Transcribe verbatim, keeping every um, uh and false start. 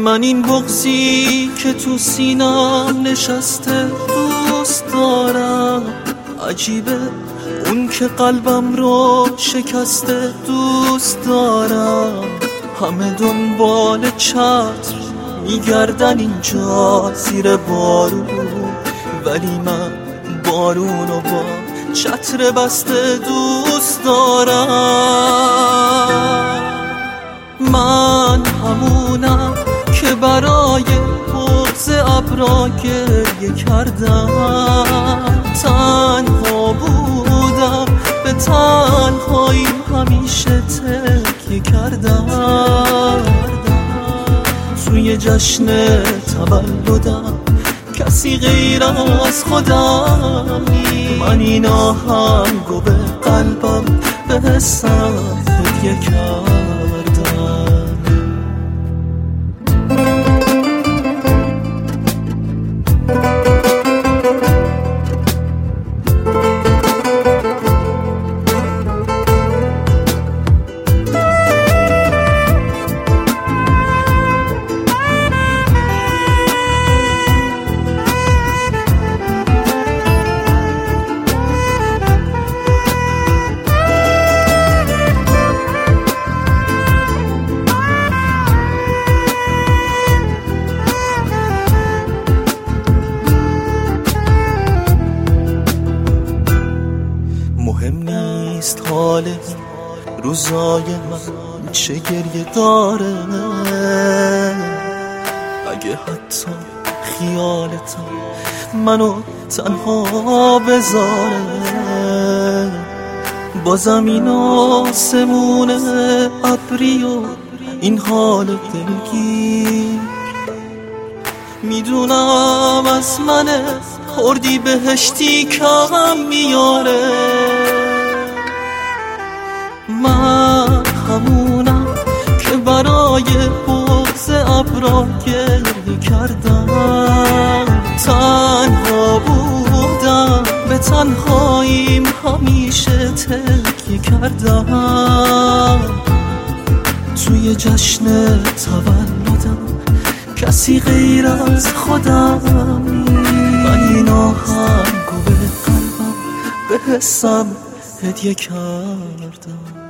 من این بغضی که تو سینم نشسته دوست دارم. عجیبه اون که قلبم رو شکسته دوست دارم. همه دنبال چتر میگردن اینجا زیر بارون، ولی من بارون و با چتر بسته دوست دارم. من همونم که برای بغض ابرا گریه کردم. تنها بودم به تنهایی همیشه تکیه کردم. توی جشن تولدم کسی غیر از خودم نیست. من این آهنگو به قلبم به حسم هدیه کردم. مهم نیست حال روزای من چه گریه داره، اگه حتی خیالتم منو تنها بذاره. بازم این آسمون ابری و این حال دلگیر، میدونم از من خوردی بهشتی کم میاره. من همونم که برای بغض ابرا گریه کردم. تنها بودم به تنهاییم همیشه تکیه کردم. توی جشن تولدم کسی غیر از خودم نیست. من این آهنگو به قلبم به حسم هدیه کردم.